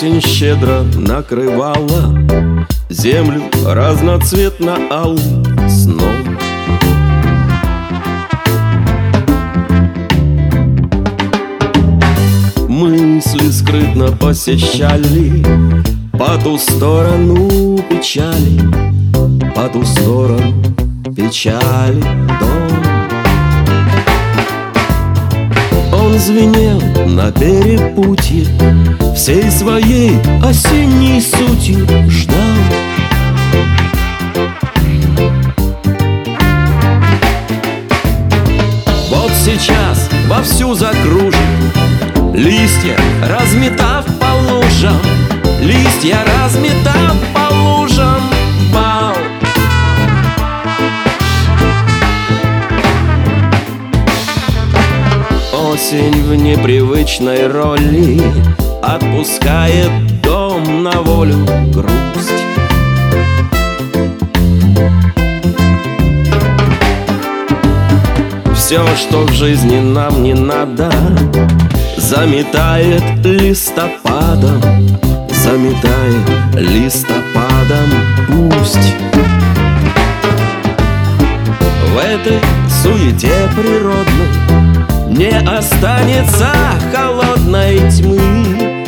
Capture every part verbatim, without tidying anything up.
Осень щедро накрывала землю разноцветно-алым сном. Мысли скрытно посещали по ту сторону печали, по ту сторону печали дом. Он звенел на перепутье, всей своей осенней сутью ждал. Вот сейчас вовсю закружит, листья разметав по лужам, листья разметав по лужам, бал. Осень в непривычной роли отпускает дом на волю грусть. Все, что в жизни нам не надо, заметает листопадом, заметает листопадом пусть. В этой суете природной не останется холодной тьмы.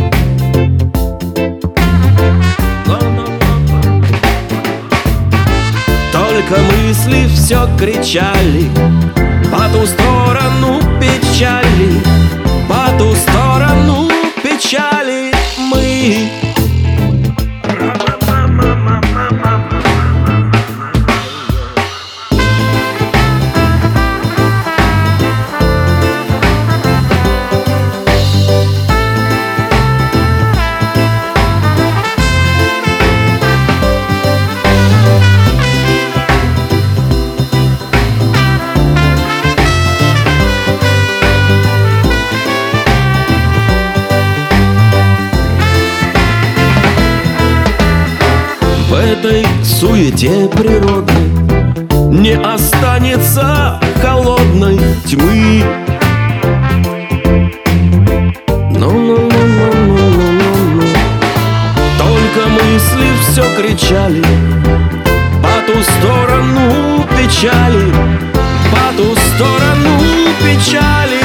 Только мысли все кричали по ту сторону печали, по ту сторону печали мы. В этой суете природы не останется холодной тьмы. Ну-ну-ну-ну-ну-ну-ну. Только мысли все кричали по ту сторону печали, по ту сторону печали.